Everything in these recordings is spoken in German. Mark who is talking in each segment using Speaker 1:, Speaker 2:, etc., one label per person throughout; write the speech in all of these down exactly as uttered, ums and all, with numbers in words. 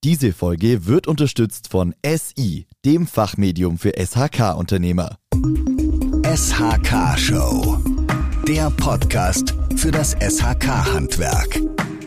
Speaker 1: Diese Folge wird unterstützt von S I, dem Fachmedium für S H K-Unternehmer.
Speaker 2: S H K-Show, der Podcast für das S H K-Handwerk.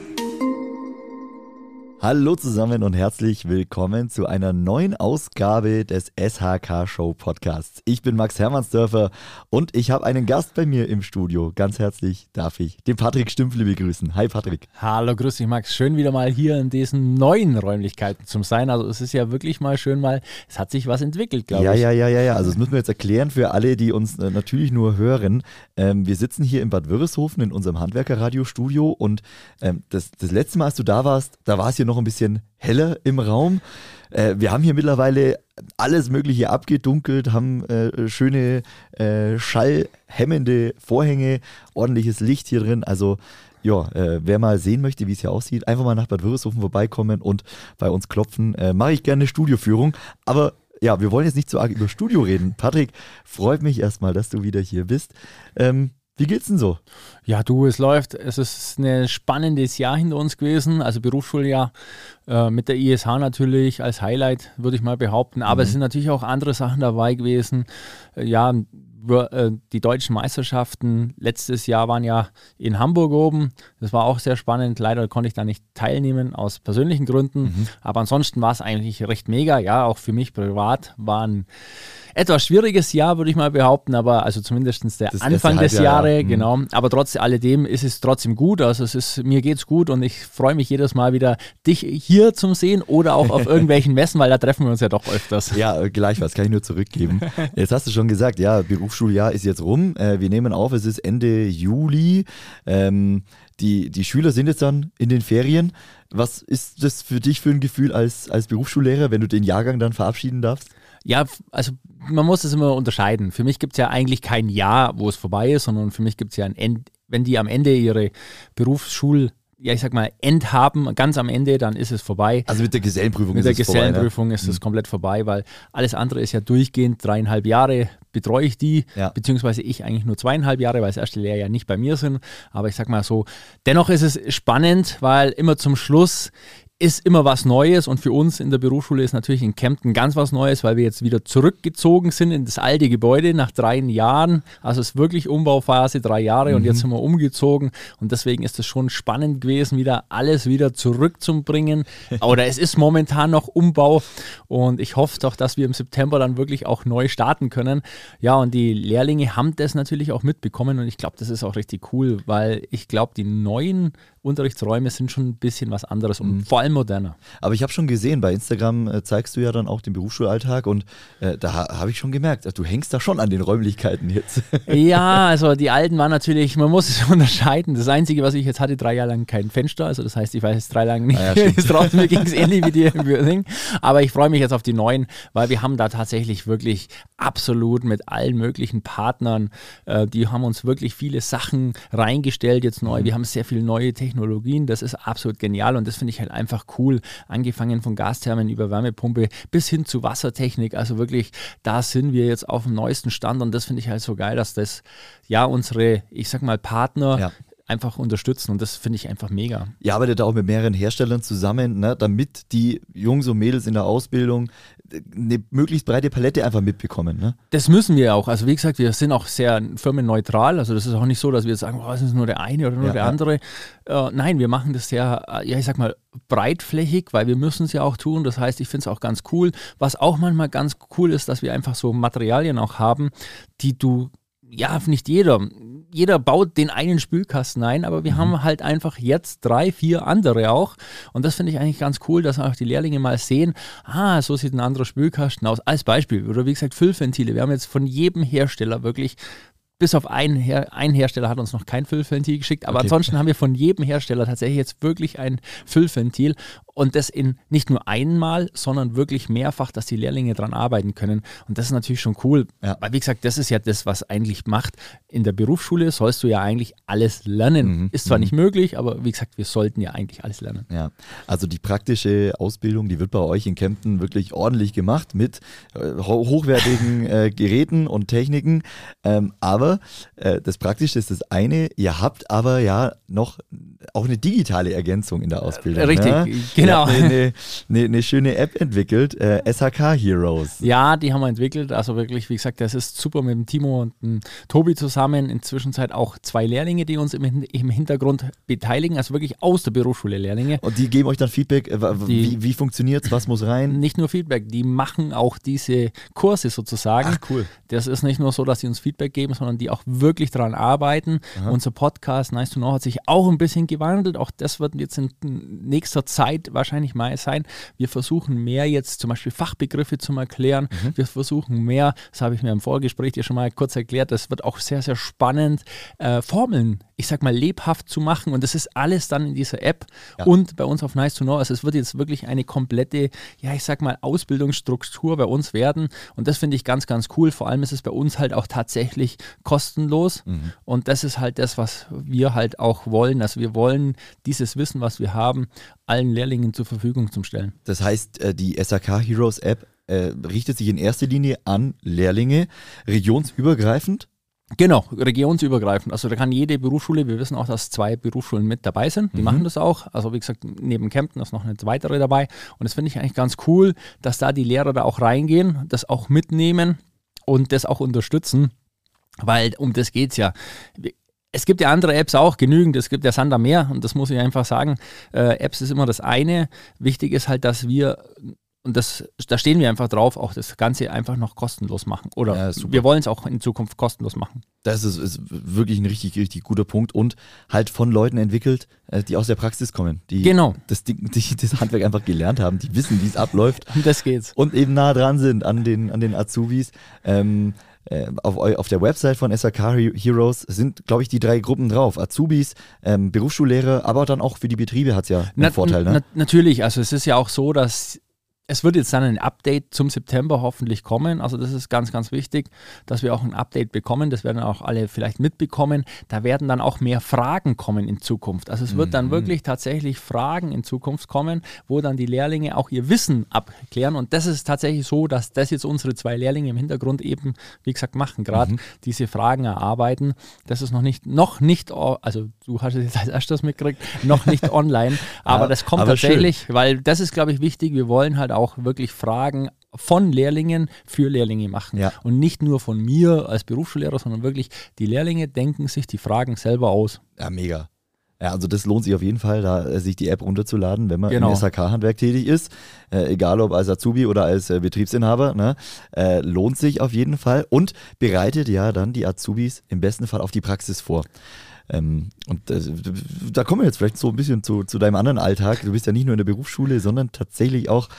Speaker 1: Hallo zusammen und herzlich willkommen zu einer neuen Ausgabe des S H K-Show Podcasts. Ich bin Max Hermannsdörfer und ich habe einen Gast bei mir im Studio. Ganz herzlich darf ich den Patrick Stümpfle begrüßen. Hi Patrick.
Speaker 3: Hallo, grüß dich Max. Schön wieder mal hier in diesen neuen Räumlichkeiten zu sein. Also es ist ja wirklich mal schön mal, es hat sich was entwickelt, glaube
Speaker 1: ja,
Speaker 3: ich.
Speaker 1: Ja, ja, ja, ja. Also das müssen wir jetzt erklären für alle, die uns äh, natürlich nur hören. Ähm, wir sitzen hier in Bad Wörishofen in unserem Handwerkerradiostudio und ähm, das, das letzte Mal, als du da warst, da war es hier noch ein bisschen heller im Raum. Äh, wir haben hier mittlerweile alles Mögliche abgedunkelt, haben äh, schöne äh, schallhemmende Vorhänge, ordentliches Licht hier drin. Also ja, äh, wer mal sehen möchte, wie es hier aussieht, einfach mal nach Bad Wörishofen vorbeikommen und bei uns klopfen. Äh, mache ich gerne eine Studioführung, aber ja, wir wollen jetzt nicht so arg über Studio reden. Patrick, freut mich erstmal, dass du wieder hier bist. Ähm, Wie geht's denn so?
Speaker 3: Ja, du, es läuft. Es ist ein spannendes Jahr hinter uns gewesen. Also Berufsschuljahr äh, mit der I S H natürlich als Highlight, würde ich mal behaupten. Aber mhm. es sind natürlich auch andere Sachen dabei gewesen. Äh, ja, äh, die deutschen Meisterschaften letztes Jahr waren ja in Hamburg oben. Das war auch sehr spannend. Leider konnte ich da nicht teilnehmen aus persönlichen Gründen. Mhm. Aber ansonsten war es eigentlich recht mega. Ja, auch für mich privat war ein etwas schwieriges Jahr, würde ich mal behaupten, aber also zumindest der das Anfang des Jahres, ja. Genau. Aber trotz alledem ist es trotzdem gut. Also es ist, mir geht's gut und ich freue mich jedes Mal wieder, dich hier zu sehen oder auch auf irgendwelchen Messen, weil da treffen wir uns ja doch öfters.
Speaker 1: Ja, gleichfalls, kann ich nur zurückgeben. Jetzt hast du schon gesagt, ja, Berufsschuljahr ist jetzt rum. Äh, wir nehmen auf, es ist Ende Juli. Ähm, die, die Schüler sind jetzt dann in den Ferien. Was ist das für dich für ein Gefühl als, als Berufsschullehrer, wenn du den Jahrgang dann verabschieden darfst?
Speaker 3: Ja, also man muss es immer unterscheiden. Für mich gibt es ja eigentlich kein Jahr, wo es vorbei ist, sondern für mich gibt es ja ein Ende, wenn die am Ende ihre Berufsschul- ja, ich sag mal, End haben, ganz am Ende, dann ist es vorbei.
Speaker 1: Also mit der Gesellenprüfung
Speaker 3: mit
Speaker 1: ist
Speaker 3: der
Speaker 1: es
Speaker 3: Gesellenprüfung
Speaker 1: vorbei, ne?
Speaker 3: ist es mhm. komplett vorbei, weil alles andere ist ja durchgehend, dreieinhalb Jahre betreue ich die, ja. beziehungsweise ich eigentlich nur zweieinhalb Jahre, weil das erste Lehrjahr ja nicht bei mir sind. Aber ich sag mal so, dennoch ist es spannend, weil immer zum Schluss ist immer was Neues und für uns in der Berufsschule ist natürlich in Kempten ganz was Neues, weil wir jetzt wieder zurückgezogen sind in das alte Gebäude nach drei Jahren. Also es ist wirklich Umbauphase, drei Jahre mhm. und jetzt sind wir umgezogen und deswegen ist es schon spannend gewesen, wieder alles wieder zurückzubringen. Oder es ist momentan noch Umbau und ich hoffe doch, dass wir im September dann wirklich auch neu starten können. Ja, und die Lehrlinge haben das natürlich auch mitbekommen und ich glaube, das ist auch richtig cool, weil ich glaube, die neuen Unterrichtsräume sind schon ein bisschen was anderes und mhm. vor allem moderner.
Speaker 1: Aber ich habe schon gesehen, bei Instagram äh, zeigst du ja dann auch den Berufsschulalltag und äh, da ha- habe ich schon gemerkt, du hängst da schon an den Räumlichkeiten jetzt.
Speaker 3: Ja, also die alten waren natürlich, man muss es unterscheiden. Das Einzige, was ich jetzt hatte, drei Jahre lang kein Fenster, also das heißt, ich weiß jetzt drei Jahre lang nicht, ah, ja, ist draußen, mir ging es ähnlich wie dir im Büro. Aber ich freue mich jetzt auf die neuen, weil wir haben da tatsächlich wirklich absolut mit allen möglichen Partnern, äh, die haben uns wirklich viele Sachen reingestellt jetzt neu. Mhm. Wir haben sehr viele neue Technologien, das ist absolut genial und das finde ich halt einfach cool, angefangen von Gasthermen über Wärmepumpe bis hin zu Wassertechnik, also wirklich, da sind wir jetzt auf dem neuesten Stand und das finde ich halt so geil, dass das ja unsere, ich sag mal Partner ja. einfach unterstützen und das finde ich einfach mega.
Speaker 1: Ihr arbeitet auch mit mehreren Herstellern zusammen, ne, damit die Jungs und Mädels in der Ausbildung eine möglichst breite Palette einfach mitbekommen. Ne?
Speaker 3: Das müssen wir auch. Also wie gesagt, wir sind auch sehr firmenneutral. Also das ist auch nicht so, dass wir jetzt sagen, oh, es ist nur der eine oder nur ja, der ja. andere. Äh, nein, wir machen das sehr, ja ich sag mal, breitflächig, weil wir müssen es ja auch tun. Das heißt, ich finde es auch ganz cool. Was auch manchmal ganz cool ist, dass wir einfach so Materialien auch haben, die du, ja nicht jeder, jeder baut den einen Spülkasten ein, aber wir mhm. haben halt einfach jetzt drei, vier andere auch und das finde ich eigentlich ganz cool, dass auch die Lehrlinge mal sehen, ah, so sieht ein anderer Spülkasten aus, als Beispiel, oder wie gesagt Füllventile, wir haben jetzt von jedem Hersteller wirklich, bis auf einen, Her- ein Hersteller hat uns noch kein Füllventil geschickt, aber okay. ansonsten haben wir von jedem Hersteller tatsächlich jetzt wirklich ein Füllventil und das in nicht nur einmal, sondern wirklich mehrfach, dass die Lehrlinge dran arbeiten können und das ist natürlich schon cool, ja. weil wie gesagt, das ist ja das, was eigentlich macht. In der Berufsschule sollst du ja eigentlich alles lernen. Mhm. Ist zwar mhm. nicht möglich, aber wie gesagt, wir sollten ja eigentlich alles lernen.
Speaker 1: Ja, also die praktische Ausbildung, die wird bei euch in Kempten wirklich ordentlich gemacht mit äh, hochwertigen äh, Geräten und Techniken, ähm, aber äh, das Praktische ist das eine, ihr habt aber ja noch auch eine digitale Ergänzung in der Ausbildung.
Speaker 3: Richtig,
Speaker 1: ne?
Speaker 3: genau. Genau.
Speaker 1: Ihr habt eine, eine, eine schöne App entwickelt, äh, S H K Heroes.
Speaker 3: Ja, die haben wir entwickelt. Also wirklich, wie gesagt, das ist super mit dem Timo und dem Tobi zusammen. Inzwischen auch zwei Lehrlinge, die uns im, im Hintergrund beteiligen, also wirklich aus der Berufsschule Lehrlinge.
Speaker 1: Und die geben euch dann Feedback, äh, wie, wie funktioniert es, was muss rein?
Speaker 3: Nicht nur Feedback, die machen auch diese Kurse sozusagen.
Speaker 1: Ach, cool.
Speaker 3: Das ist nicht nur so, dass sie uns Feedback geben, sondern die auch wirklich daran arbeiten. Aha. Unser Podcast Nice to Know hat sich auch ein bisschen gewandelt. Auch das wird jetzt in nächster Zeit wahrscheinlich mal sein. Wir versuchen mehr jetzt zum Beispiel Fachbegriffe zu erklären. Mhm. Wir versuchen mehr, das habe ich mir im Vorgespräch dir schon mal kurz erklärt, das wird auch sehr, sehr spannend, äh, Formeln, ich sag mal, lebhaft zu machen. Und das ist alles dann in dieser App ja. und bei uns auf Nice to Know. Also es wird jetzt wirklich eine komplette, ja, ich sag mal, Ausbildungsstruktur bei uns werden. Und das finde ich ganz, ganz cool. Vor allem ist es bei uns halt auch tatsächlich kostenlos. Mhm. Und das ist halt das, was wir halt auch wollen. Also wir wollen dieses Wissen, was wir haben, allen Lehrlingen zur Verfügung zu stellen.
Speaker 1: Das heißt, die S H K Heroes App äh, richtet sich in erster Linie an Lehrlinge, regionsübergreifend?
Speaker 3: Genau, regionsübergreifend. Also da kann jede Berufsschule, wir wissen auch, dass zwei Berufsschulen mit dabei sind, die mhm. machen das auch. Also wie gesagt, neben Kempten ist noch eine weitere dabei. Und das finde ich eigentlich ganz cool, dass da die Lehrer da auch reingehen, das auch mitnehmen und das auch unterstützen, weil um das geht es ja. Es gibt ja andere Apps auch genügend, es gibt ja Sander mehr und das muss ich einfach sagen. Äh, Apps ist immer das eine. Wichtig ist halt, dass wir, und das, da stehen wir einfach drauf, auch das Ganze einfach noch kostenlos machen. Oder ja, wir wollen es auch in Zukunft kostenlos machen.
Speaker 1: Das ist, ist wirklich ein richtig, richtig guter Punkt und halt von Leuten entwickelt, die aus der Praxis kommen, die
Speaker 3: genau.
Speaker 1: das, die, die das Handwerk einfach gelernt haben, die wissen, wie es abläuft.
Speaker 3: Um das geht's.
Speaker 1: Und eben nah dran sind an den, an den Azubis. Ähm, Auf, auf der Website von S H K Heroes sind, glaube ich, die drei Gruppen drauf. Azubis, ähm, Berufsschullehrer, aber dann auch für die Betriebe hat es ja einen na, Vorteil. Ne?
Speaker 3: Na, natürlich, also es ist ja auch so, dass es wird jetzt dann ein Update zum September hoffentlich kommen. Also das ist ganz, ganz wichtig, dass wir auch ein Update bekommen. Das werden auch alle vielleicht mitbekommen. Da werden dann auch mehr Fragen kommen in Zukunft. Also es wird mhm. dann wirklich tatsächlich Fragen in Zukunft kommen, wo dann die Lehrlinge auch ihr Wissen abklären. Und das ist tatsächlich so, dass das jetzt unsere zwei Lehrlinge im Hintergrund eben, wie gesagt, machen. Gerade mhm. diese Fragen erarbeiten. Das ist noch nicht, noch nicht, also du hast es jetzt als erstes mitgekriegt, noch nicht online. Aber ja, das kommt aber tatsächlich, schön. Weil das ist, glaube ich, wichtig. Wir wollen halt auch auch wirklich Fragen von Lehrlingen für Lehrlinge machen. Ja. Und nicht nur von mir als Berufsschullehrer, sondern wirklich die Lehrlinge denken sich die Fragen selber aus.
Speaker 1: Ja, mega. Ja, also das lohnt sich auf jeden Fall, da sich die App runterzuladen, wenn man
Speaker 3: genau.
Speaker 1: im S H K-Handwerk tätig ist. Äh, egal ob als Azubi oder als äh, Betriebsinhaber. Ne? Äh, lohnt sich auf jeden Fall und bereitet ja dann die Azubis im besten Fall auf die Praxis vor. Ähm, und äh, da kommen wir jetzt vielleicht so ein bisschen zu, zu deinem anderen Alltag. Du bist ja nicht nur in der Berufsschule, sondern tatsächlich auch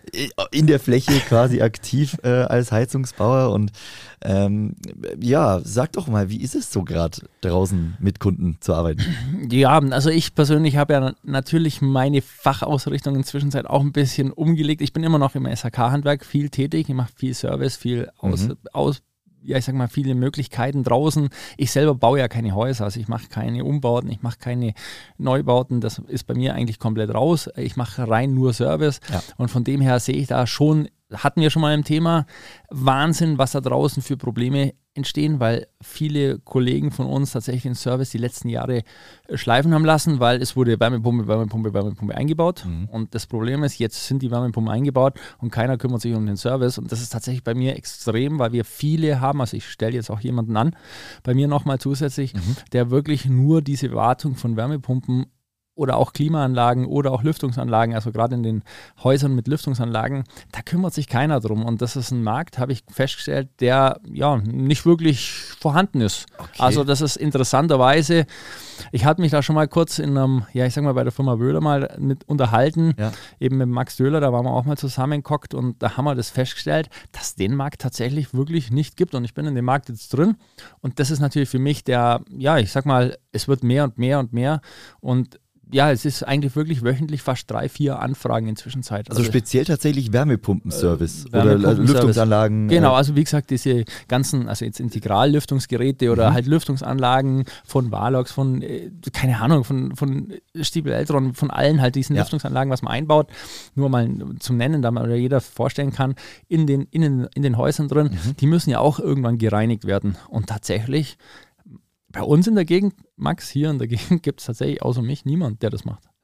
Speaker 1: in der Fläche quasi aktiv äh, als Heizungsbauer. Und ähm, ja, sag doch mal, wie ist es so gerade draußen mit Kunden zu arbeiten?
Speaker 3: Ja, also ich persönlich habe ja natürlich meine Fachausrichtung inzwischen auch ein bisschen umgelegt. Ich bin immer noch im S H K-Handwerk viel tätig. Ich mache viel Service, viel aus, mhm. aus ja, ich sag mal, viele Möglichkeiten draußen. Ich selber baue ja keine Häuser, also ich mache keine Umbauten, ich mache keine Neubauten, das ist bei mir eigentlich komplett raus. Ich mache rein nur Service ja. und von dem her sehe ich da schon, hatten wir schon mal im Thema, Wahnsinn, was da draußen für Probleme entstehen, weil viele Kollegen von uns tatsächlich den Service die letzten Jahre schleifen haben lassen, weil es wurde Wärmepumpe, Wärmepumpe, Wärmepumpe eingebaut mhm. und das Problem ist, jetzt sind die Wärmepumpen eingebaut und keiner kümmert sich um den Service und das ist tatsächlich bei mir extrem, weil wir viele haben, also ich stelle jetzt auch jemanden an, bei mir nochmal zusätzlich, mhm. der wirklich nur diese Wartung von Wärmepumpen oder auch Klimaanlagen oder auch Lüftungsanlagen, also gerade in den Häusern mit Lüftungsanlagen, da kümmert sich keiner drum. Und das ist ein Markt, habe ich festgestellt, der ja nicht wirklich vorhanden ist. Okay. Also das ist interessanterweise, ich hatte mich da schon mal kurz in einem, ja ich sag mal bei der Firma Wöhler mal mit unterhalten, ja. eben mit Max Döhler, da waren wir auch mal zusammengehockt und da haben wir das festgestellt, dass den Markt tatsächlich wirklich nicht gibt und ich bin in dem Markt jetzt drin und das ist natürlich für mich der, ja ich sag mal, es wird mehr und mehr und mehr und ja, es ist eigentlich wirklich wöchentlich fast drei, vier Anfragen inzwischen Zeit.
Speaker 1: Also, also speziell tatsächlich Wärmepumpenservice
Speaker 3: äh, Wärmepumpen
Speaker 1: oder Lüftungsanlagen.
Speaker 3: Genau, also wie gesagt, diese ganzen, also jetzt Integrallüftungsgeräte oder mhm. halt Lüftungsanlagen von Valox, von, äh, keine Ahnung, von, von Stiebel Eltron, von allen halt diesen ja. Lüftungsanlagen, was man einbaut, nur mal zum Nennen, da man jeder vorstellen kann, in den, in den, in den Häusern drin, mhm. die müssen ja auch irgendwann gereinigt werden. Und tatsächlich bei uns in der Gegend, Max, hier in der Gegend, gibt es tatsächlich außer mich niemand, der das macht.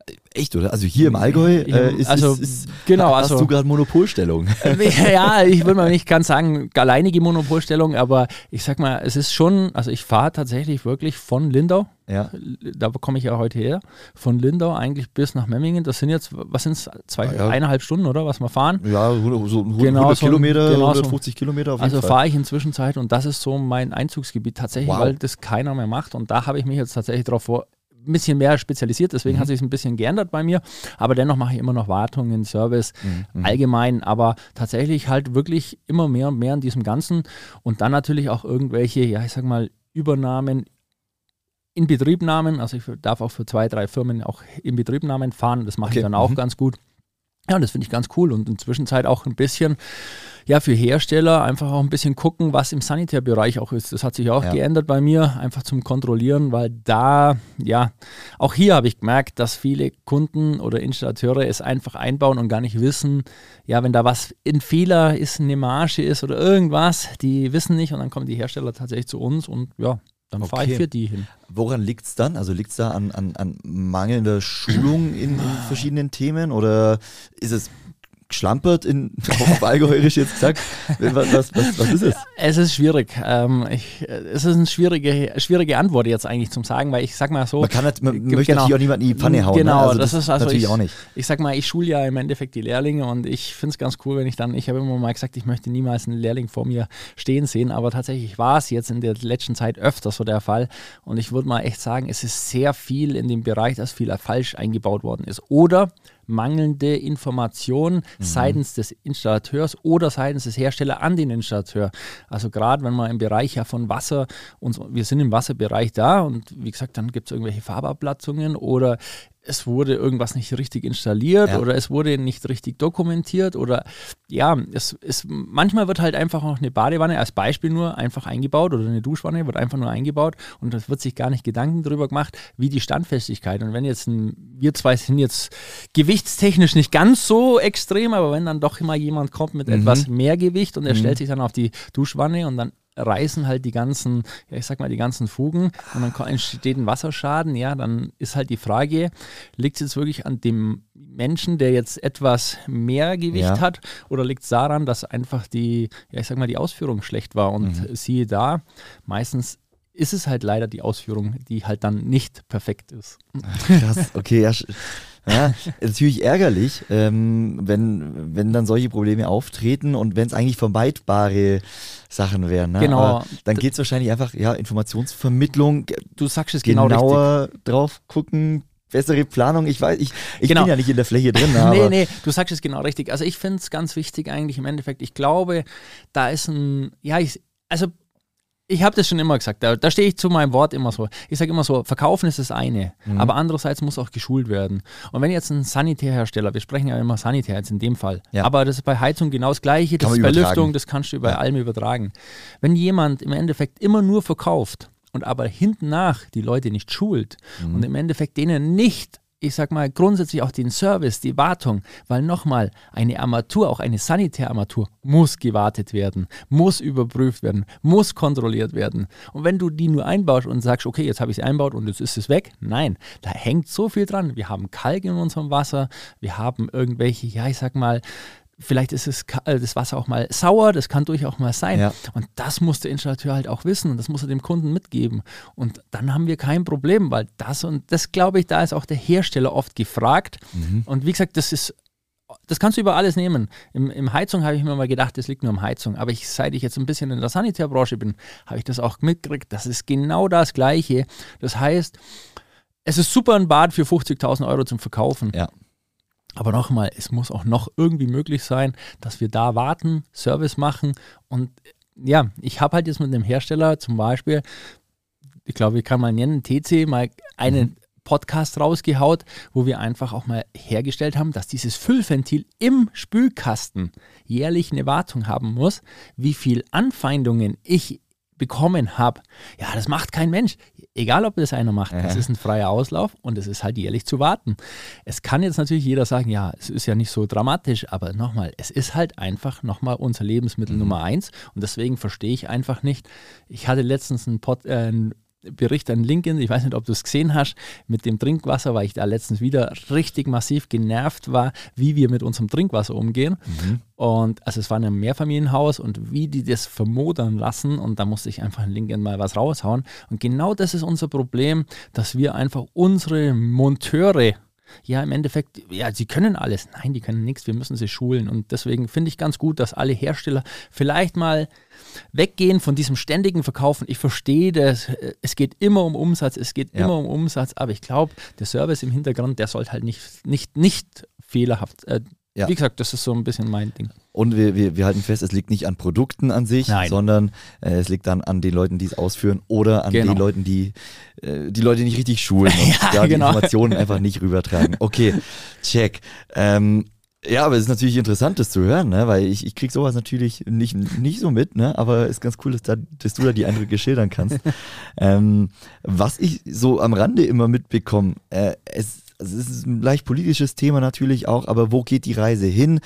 Speaker 1: Echt, oder? Also hier im Allgäu äh, ist,
Speaker 3: also,
Speaker 1: ist, ist,
Speaker 3: genau,
Speaker 1: hast
Speaker 3: also,
Speaker 1: du gerade Monopolstellung.
Speaker 3: Ja, ich würde mal nicht ganz sagen, alleinige Monopolstellung, aber ich sag mal, es ist schon, also ich fahre tatsächlich wirklich von Lindau,
Speaker 1: ja.
Speaker 3: da komme ich ja heute her, von Lindau eigentlich bis nach Memmingen, das sind jetzt, was sind es, zwei,
Speaker 1: ja.
Speaker 3: eineinhalb Stunden, oder, was wir fahren?
Speaker 1: Ja, so hundert
Speaker 3: genau, so,
Speaker 1: Kilometer,
Speaker 3: genau
Speaker 1: hundertfünfzig
Speaker 3: so.
Speaker 1: Kilometer auf jeden
Speaker 3: Also
Speaker 1: Fall.
Speaker 3: fahre ich in Zwischenzeit und das ist so mein Einzugsgebiet tatsächlich,
Speaker 1: Wow.
Speaker 3: weil das keiner mehr macht und da habe ich mich jetzt tatsächlich darauf vor, ein bisschen mehr spezialisiert, deswegen mhm. hat sich ein bisschen geändert bei mir, aber dennoch mache ich immer noch Wartungen, Service, mhm. allgemein, aber tatsächlich halt wirklich immer mehr und mehr an diesem Ganzen und dann natürlich auch irgendwelche, ja ich sag mal, Übernahmen, Inbetriebnahmen, also ich darf auch für zwei, drei Firmen auch Inbetriebnahmen fahren, das mache okay. ich dann auch mhm. ganz gut. Ja, und das finde ich ganz cool und in der Zwischenzeit auch ein bisschen, ja, für Hersteller einfach auch ein bisschen gucken, was im Sanitärbereich auch ist. Das hat sich auch ja. geändert bei mir, einfach zum Kontrollieren, weil da, ja, auch hier habe ich gemerkt, dass viele Kunden oder Installateure es einfach einbauen und gar nicht wissen, ja, wenn da was ein Fehler ist, eine Marge ist oder irgendwas, die wissen nicht und dann kommen die Hersteller tatsächlich zu uns und ja, dann okay. fahre ich für die hin.
Speaker 1: Woran liegt es dann? Also liegt es da an, an, an mangelnder Schulung in, in verschiedenen Themen oder ist es geschlampert, in, auf Allgäuerisch jetzt gesagt? Was, was, was, was ist es?
Speaker 3: Es ist schwierig. Ähm, ich, es ist eine schwierige, schwierige Antwort jetzt eigentlich zum Sagen, weil ich sag mal so.
Speaker 1: Man, kann nicht, man möchte genau, natürlich auch niemanden in die Pfanne hauen.
Speaker 3: Genau,
Speaker 1: ne? also
Speaker 3: das, das ist also
Speaker 1: natürlich
Speaker 3: ich,
Speaker 1: auch nicht.
Speaker 3: Ich sag mal, ich schule ja im Endeffekt die Lehrlinge und ich finde es ganz cool, wenn ich dann, ich habe immer mal gesagt, ich möchte niemals einen Lehrling vor mir stehen sehen, aber tatsächlich war es jetzt in der letzten Zeit öfter so der Fall und ich würde mal echt sagen, es ist sehr viel in dem Bereich, dass viel falsch eingebaut worden ist. Oder mangelnde Information mhm. seitens des Installateurs oder seitens des Herstellers an den Installateur. Also gerade wenn man im Bereich ja von Wasser, uns, wir sind im Wasserbereich da und wie gesagt, dann gibt es irgendwelche Farbablatzungen oder es wurde irgendwas nicht richtig installiert ja. oder es wurde nicht richtig dokumentiert oder ja, es, es, manchmal wird halt einfach noch eine Badewanne als Beispiel nur einfach eingebaut oder eine Duschwanne wird einfach nur eingebaut und es wird sich gar nicht Gedanken darüber gemacht, wie die Standfestigkeit und wenn jetzt ein, wir zwei sind jetzt gewichtstechnisch nicht ganz so extrem, aber wenn dann doch immer jemand kommt mit mhm. etwas mehr Gewicht und er mhm. stellt sich dann auf die Duschwanne und dann reißen halt die ganzen, ja ich sag mal die ganzen Fugen und dann entsteht ein Wasserschaden, ja, dann ist halt die Frage, liegt es jetzt wirklich an dem Menschen, der jetzt etwas mehr Gewicht ja. hat oder liegt es daran, dass einfach die, ja ich sag mal die Ausführung schlecht war und mhm. siehe da, meistens ist es halt leider die Ausführung, die halt dann nicht perfekt ist.
Speaker 1: Krass, okay, ja. Ja, natürlich ärgerlich, ähm, wenn, wenn dann solche Probleme auftreten und wenn es eigentlich vermeidbare Sachen wären. Ne?
Speaker 3: Genau.
Speaker 1: Aber dann geht es wahrscheinlich einfach, ja, Informationsvermittlung.
Speaker 3: Du sagst es genau richtig.
Speaker 1: Genauer drauf gucken, bessere Planung. Ich weiß, ich, ich genau. bin ja nicht in der Fläche drin. Aber
Speaker 3: nee, nee, du sagst es genau richtig. Also ich finde es ganz wichtig eigentlich im Endeffekt. Ich glaube, da ist ein, ja, ich, also ich habe das schon immer gesagt, da, da stehe ich zu meinem Wort immer so. Ich sage immer so, verkaufen ist das eine, mhm. aber andererseits muss auch geschult werden. Und wenn jetzt ein Sanitärhersteller, wir sprechen ja immer Sanitär jetzt in dem Fall, ja. aber das ist bei Heizung genau das Gleiche, das ist bei Lüftung, das kannst du bei ja. allem übertragen. Wenn jemand im Endeffekt immer nur verkauft und aber hinten nach die Leute nicht schult mhm. und im Endeffekt denen nicht, ich sag mal, grundsätzlich auch den Service, die Wartung, weil nochmal, eine Armatur, auch eine Sanitärarmatur, muss gewartet werden, muss überprüft werden, muss kontrolliert werden. Und wenn du die nur einbaust und sagst, okay, jetzt habe ich es einbaut und jetzt ist es weg, nein, da hängt so viel dran. Wir haben Kalk in unserem Wasser, wir haben irgendwelche, ja, ich sag mal, vielleicht ist es, das Wasser auch mal sauer, das kann durchaus mal sein. Ja. Und das muss der Installateur halt auch wissen und das muss er dem Kunden mitgeben. Und dann haben wir kein Problem, weil das und das, glaube ich, da ist auch der Hersteller oft gefragt. Mhm. Und wie gesagt, das ist, das kannst du über alles nehmen. Im, im Heizung habe ich mir mal gedacht, das liegt nur am Heizung. Aber ich, seit ich jetzt ein bisschen in der Sanitärbranche bin, habe ich das auch mitgekriegt. Das ist genau das Gleiche. Das heißt, es ist super, ein Bad für fünfzigtausend Euro zum Verkaufen.
Speaker 1: Ja.
Speaker 3: Aber nochmal, es muss auch noch irgendwie möglich sein, dass wir da warten, Service machen und ja, ich habe halt jetzt mit einem Hersteller zum Beispiel, ich glaube, ich kann mal nennen, T C, mal einen mhm. Podcast rausgehaut, wo wir einfach auch mal hergestellt haben, dass dieses Füllventil im Spülkasten jährlich eine Wartung haben muss, wie viel Anfeindungen ich bekommen habe. Ja, das macht kein Mensch. Egal, ob das einer macht. Ja. Das ist ein freier Auslauf und es ist halt jährlich zu warten. Es kann jetzt natürlich jeder sagen, ja, es ist ja nicht so dramatisch, aber nochmal, es ist halt einfach nochmal unser Lebensmittel mhm. Nummer eins und deswegen verstehe ich einfach nicht. Ich hatte letztens ein, Pod, äh, ein Bericht an LinkedIn, ich weiß nicht, ob du es gesehen hast, mit dem Trinkwasser, weil ich da letztens wieder richtig massiv genervt war, wie wir mit unserem Trinkwasser umgehen. Mhm. Und also es war ein Mehrfamilienhaus und wie die das vermodern lassen und da musste ich einfach in LinkedIn mal was raushauen. Und genau das ist unser Problem, dass wir einfach unsere Monteure, ja, im Endeffekt, ja, sie können alles. Nein, die können nichts, wir müssen sie schulen. Und deswegen finde ich ganz gut, dass alle Hersteller vielleicht mal weggehen von diesem ständigen Verkaufen. Ich verstehe das, es geht immer um Umsatz, es geht ja. immer um Umsatz, aber ich glaube, der Service im Hintergrund, der sollte halt nicht, nicht, nicht fehlerhaft äh, Ja. Wie gesagt, das ist so ein bisschen mein Ding.
Speaker 1: Und wir, wir, wir halten fest, es liegt nicht an Produkten an sich, Nein. sondern äh, es liegt dann an den Leuten, die es ausführen oder an genau. den Leuten, die äh, die Leute nicht richtig schulen und ja, da genau. die Informationen einfach nicht rübertragen. Okay, check. Ähm, ja, aber es ist natürlich interessant, das zu hören, ne? Weil ich, ich kriege sowas natürlich nicht, nicht so mit, ne? Aber es ist ganz cool, dass, da, dass du da die Eindrücke schildern kannst. ähm, was ich so am Rande immer mitbekomme, äh, es Also es ist ein leicht politisches Thema natürlich auch, aber wo geht die Reise hin?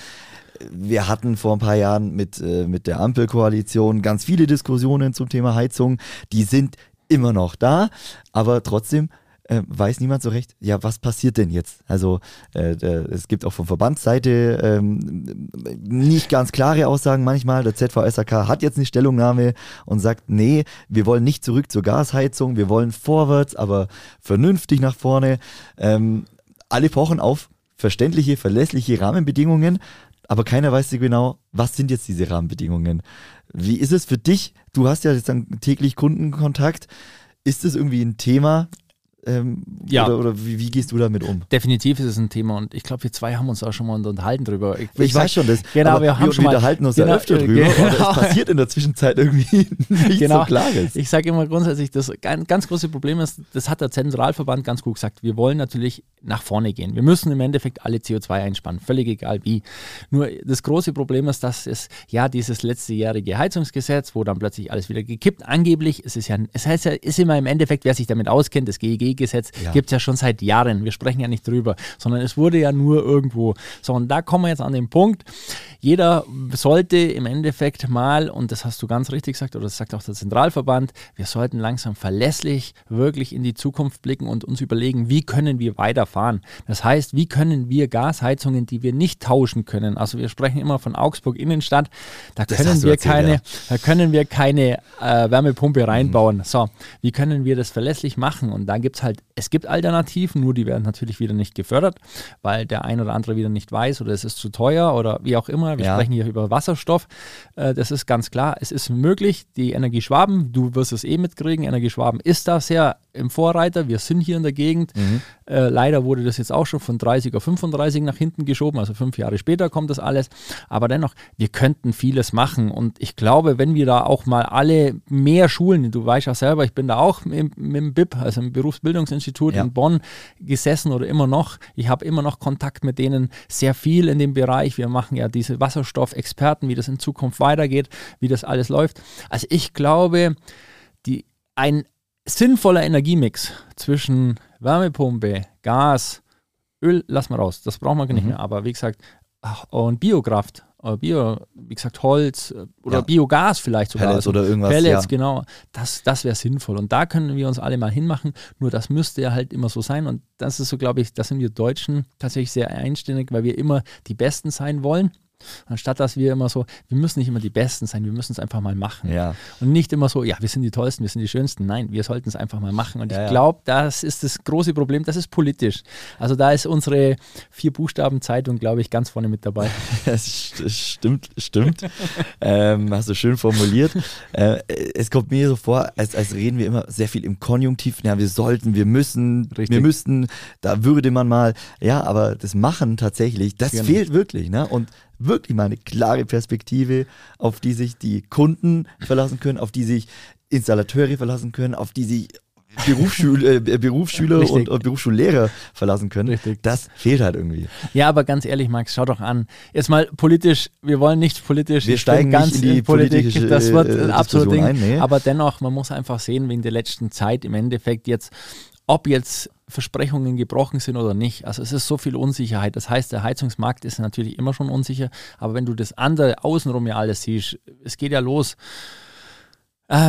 Speaker 1: Wir hatten vor ein paar Jahren mit, äh, mit der Ampelkoalition ganz viele Diskussionen zum Thema Heizung. Die sind immer noch da, aber trotzdem äh, weiß niemand so recht, ja, was passiert denn jetzt? Also äh, äh, es gibt auch von Verbandsseite ähm, nicht ganz klare Aussagen manchmal. Der Z V S H K hat jetzt eine Stellungnahme und sagt, nee, wir wollen nicht zurück zur Gasheizung, wir wollen vorwärts, aber vernünftig nach vorne. Ähm, alle pochen auf verständliche, verlässliche Rahmenbedingungen, aber keiner weiß so genau, was sind jetzt diese Rahmenbedingungen. Wie ist es für dich? Du hast ja jetzt dann täglich Kundenkontakt. Ist das irgendwie ein Thema? Ähm, ja. Oder, oder wie, wie gehst du damit um?
Speaker 3: Definitiv ist es ein Thema und ich glaube, wir zwei haben uns auch schon mal unterhalten drüber.
Speaker 1: Ich, ich weiß schon, das,
Speaker 3: genau,
Speaker 1: aber
Speaker 3: wir, haben
Speaker 1: wir,
Speaker 3: schon
Speaker 1: wir
Speaker 3: mal,
Speaker 1: unterhalten uns
Speaker 3: genau,
Speaker 1: ja öfter drüber,
Speaker 3: genau.
Speaker 1: aber es passiert in der Zwischenzeit irgendwie nicht
Speaker 3: genau.
Speaker 1: so Klares.
Speaker 3: Ich sage immer grundsätzlich, das ganz, ganz große Problem ist, das hat der Zentralverband ganz gut gesagt, wir wollen natürlich nach vorne gehen. Wir müssen im Endeffekt alle C O zwei einspannen, völlig egal wie. Nur das große Problem ist, dass es ja dieses letztejährige Heizungsgesetz, wo dann plötzlich alles wieder gekippt, angeblich, es ist ja, es heißt ja, ist immer im Endeffekt, wer sich damit auskennt, das G E G-Gesetz ja. gibt es ja schon seit Jahren. Wir sprechen ja nicht drüber, sondern es wurde ja nur irgendwo. So, und da kommen wir jetzt an den Punkt, jeder sollte im Endeffekt mal, und das hast du ganz richtig gesagt, oder das sagt auch der Zentralverband, wir sollten langsam verlässlich wirklich in die Zukunft blicken und uns überlegen, wie können wir weiterfahren. Das heißt, wie können wir Gasheizungen, die wir nicht tauschen können, also wir sprechen immer von Augsburg Innenstadt, da das können wir erzählt, keine, ja. da können wir keine äh, Wärmepumpe reinbauen. Mhm. So, wie können wir das verlässlich machen? Und da gibt es halt, es gibt Alternativen, nur die werden natürlich wieder nicht gefördert, weil der ein oder andere wieder nicht weiß oder es ist zu teuer oder wie auch immer. Wir ja. sprechen hier über Wasserstoff. Äh, das ist ganz klar, es ist möglich. Die Energieschwaben, du wirst es eh mitkriegen, Energieschwaben ist da sehr im Vorreiter. Wir sind hier in der Gegend. Mhm. Äh, leider wurde das jetzt auch schon von dreißig auf fünfunddreißig nach hinten geschoben, also fünf Jahre später kommt das alles. Aber dennoch, wir könnten vieles machen und ich glaube, wenn wir da auch mal alle mehr Schulen, du weißt ja selber, ich bin da auch mit, mit dem B I P, also im Berufsbildungsinstitut ja. in Bonn gesessen oder immer noch. Ich habe immer noch Kontakt mit denen, sehr viel in dem Bereich. Wir machen ja diese Wasserstoffexperten, wie das in Zukunft weitergeht, wie das alles läuft. Also ich glaube, die, ein sinnvoller Energiemix zwischen Wärmepumpe, Gas, Öl, lass mal raus, das brauchen wir nicht mhm. mehr, aber wie gesagt, und Biokraft, Bio, wie gesagt, Holz oder ja. Biogas vielleicht sogar.
Speaker 1: Pellets oder irgendwas.
Speaker 3: Pellets,
Speaker 1: ja.
Speaker 3: genau. Das, das wäre sinnvoll. Und da können wir uns alle mal hinmachen. Nur das müsste ja halt immer so sein. Und das ist so, glaube ich, da sind wir Deutschen tatsächlich sehr einständig, weil wir immer die Besten sein wollen. Anstatt dass wir immer so, wir müssen nicht immer die Besten sein, wir müssen es einfach mal machen.
Speaker 1: Ja.
Speaker 3: Und nicht immer so, ja, wir sind die Tollsten, wir sind die Schönsten. Nein, wir sollten es einfach mal machen. Und
Speaker 1: ja,
Speaker 3: ich glaube, das ist das große Problem, das ist politisch. Also da ist unsere Vier-Buchstaben-Zeitung, glaube ich, ganz vorne mit dabei.
Speaker 1: Das stimmt, stimmt. ähm, hast du schön formuliert. Äh, es kommt mir so vor, als, als reden wir immer sehr viel im Konjunktiv. Ja, wir sollten, wir müssen, Richtig. wir müssten, da würde man mal, ja, aber das Machen tatsächlich, das genau. fehlt wirklich. Ne? Und wirklich mal eine klare Perspektive, auf die sich die Kunden verlassen können, auf die sich Installateure verlassen können, auf die sich Berufsschule, äh, Berufsschüler und, und Berufsschullehrer verlassen können. Richtig. Das fehlt halt irgendwie.
Speaker 3: Ja, aber ganz ehrlich, Max, schau doch an. Jetzt mal politisch, wir wollen nicht politisch.
Speaker 1: Wir steigen ganz nicht in die
Speaker 3: Politik,
Speaker 1: politische
Speaker 3: das wird
Speaker 1: äh,
Speaker 3: ein absolutes Ding.
Speaker 1: Ein, nee.
Speaker 3: Aber dennoch, man muss einfach sehen, wie in der letzten Zeit im Endeffekt jetzt, ob jetzt Versprechungen gebrochen sind oder nicht. Also es ist so viel Unsicherheit. Das heißt, der Heizungsmarkt ist natürlich immer schon unsicher, aber wenn du das andere außenrum ja alles siehst, es geht ja los. Ähm,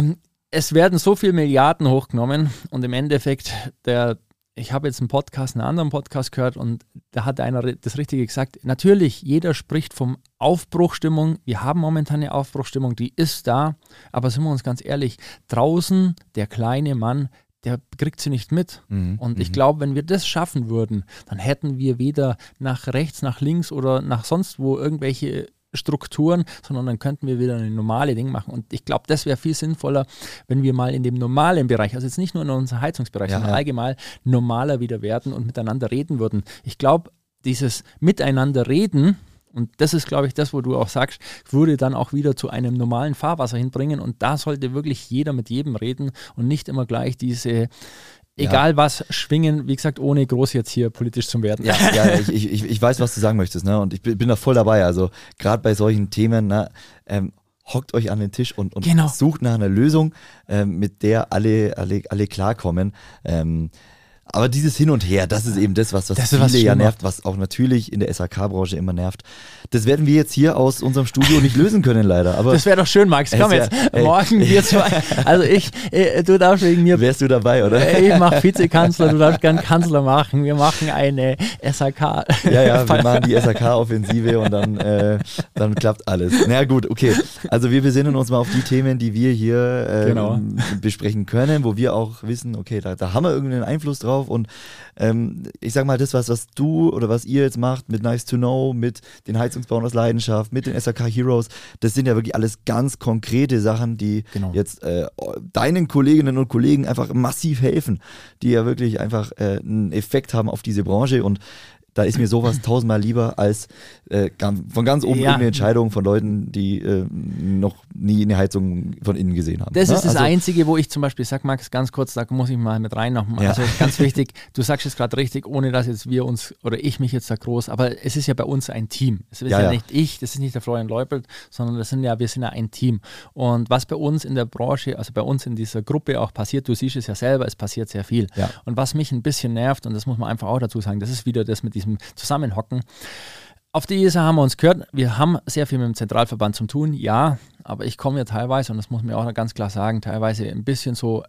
Speaker 3: es werden so viele Milliarden hochgenommen und im Endeffekt, der, ich habe jetzt einen Podcast, einen anderen Podcast gehört und da hat einer das Richtige gesagt. Natürlich, jeder spricht vom Aufbruchstimmung. Wir haben momentan eine Aufbruchstimmung, die ist da, aber sind wir uns ganz ehrlich, draußen der kleine Mann, der kriegt sie nicht mit. Mhm, und ich glaube, wenn wir das schaffen würden, dann hätten wir weder nach rechts, nach links oder nach sonst wo irgendwelche Strukturen, sondern dann könnten wir wieder eine normale Ding machen. Und ich glaube, das wäre viel sinnvoller, wenn wir mal in dem normalen Bereich, also jetzt nicht nur in unserem Heizungsbereich, ja, sondern ja. allgemein normaler wieder werden und miteinander reden würden. Ich glaube, dieses Miteinander reden, und das ist, glaube ich, das, wo du auch sagst, würde dann auch wieder zu einem normalen Fahrwasser hinbringen. Und da sollte wirklich jeder mit jedem reden und nicht immer gleich diese egal ja. was, schwingen, wie gesagt, ohne groß jetzt hier politisch zu werden.
Speaker 1: Ja, ja ich, ich, ich weiß, was du sagen möchtest, ne? Und ich bin, bin da voll dabei. Also gerade bei solchen Themen, ne, ähm, hockt euch an den Tisch und, und genau. sucht nach einer Lösung, ähm, mit der alle, alle, alle klarkommen. Ähm, aber dieses Hin und Her, das ist eben das, was, was das viele was ja nervt, was auch natürlich in der S H K-Branche immer nervt. Das werden wir jetzt hier aus unserem Studio nicht lösen können, leider. Aber
Speaker 3: das wäre doch schön, Max. Komm jetzt, ja, morgen wir zwei. Also ich, äh, du darfst wegen mir...
Speaker 1: Wärst du dabei, oder?
Speaker 3: Ich mache Vizekanzler, du darfst gern Kanzler machen. Wir machen eine S H K.
Speaker 1: Ja, ja, wir machen die S H K-Offensive und dann, äh, dann klappt alles. Na ja, gut, okay. Also wir besinnen uns mal auf die Themen, die wir hier äh, genau. besprechen können, wo wir auch wissen, okay, da, da haben wir irgendeinen Einfluss drauf. Und ähm, ich sag mal, das, was, was du oder was ihr jetzt macht mit Nice to Know, mit den Heizungsbauern aus Leidenschaft, mit den S H K Heroes, das sind ja wirklich alles ganz konkrete Sachen, die genau. jetzt äh, deinen Kolleginnen und Kollegen einfach massiv helfen, die ja wirklich einfach äh, einen Effekt haben auf diese Branche. Und da ist mir sowas tausendmal lieber als äh, von ganz oben ja. irgendeine Entscheidung von Leuten, die äh, noch nie eine Heizung von innen gesehen haben.
Speaker 3: Das
Speaker 1: ne?
Speaker 3: ist das
Speaker 1: also,
Speaker 3: Einzige, wo ich zum Beispiel sage, Max, ganz kurz, da muss ich mal mit rein nochmal. Ja. Also ganz wichtig, du sagst es gerade richtig, ohne dass jetzt wir uns oder ich mich jetzt da groß, aber es ist ja bei uns ein Team. Es ist ja, ja, ja nicht ich, das ist nicht der Florian Leupelt, sondern das sind ja, wir sind ja ein Team. Und was bei uns in der Branche, also bei uns in dieser Gruppe auch passiert, du siehst es ja selber, es passiert sehr viel. Ja. Und was mich ein bisschen nervt, und das muss man einfach auch dazu sagen, das ist wieder das mit diesem Zusammenhocken. Auf die I S A haben wir uns gehört, wir haben sehr viel mit dem Zentralverband zu tun, ja, aber ich komme ja teilweise, und das muss man auch ganz klar sagen, teilweise ein bisschen so,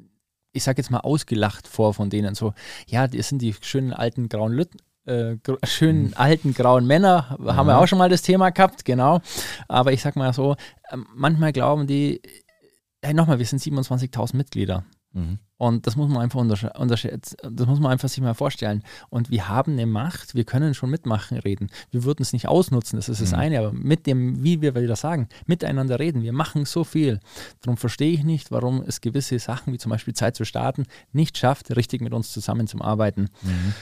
Speaker 3: ich sage jetzt mal ausgelacht vor von denen, so, ja, das sind die schönen alten grauen Lütten, äh, gr- schönen mhm. alten grauen Männer, mhm. haben wir auch schon mal das Thema gehabt, genau, aber ich sag mal so, äh, manchmal glauben die, hey, nochmal, wir sind siebenundzwanzigtausend Mitglieder. Mhm. Und das muss man einfach untersch- unterschätzen, das muss man einfach sich mal vorstellen. Und wir haben eine Macht, wir können schon mitmachen reden. Wir würden es nicht ausnutzen, das ist das mhm. eine, aber mit dem, wie wir wieder sagen, miteinander reden. Wir machen so viel. Darum verstehe ich nicht, warum es gewisse Sachen, wie zum Beispiel Zeit zu starten, nicht schafft, richtig mit uns zusammenzuarbeiten. Mhm.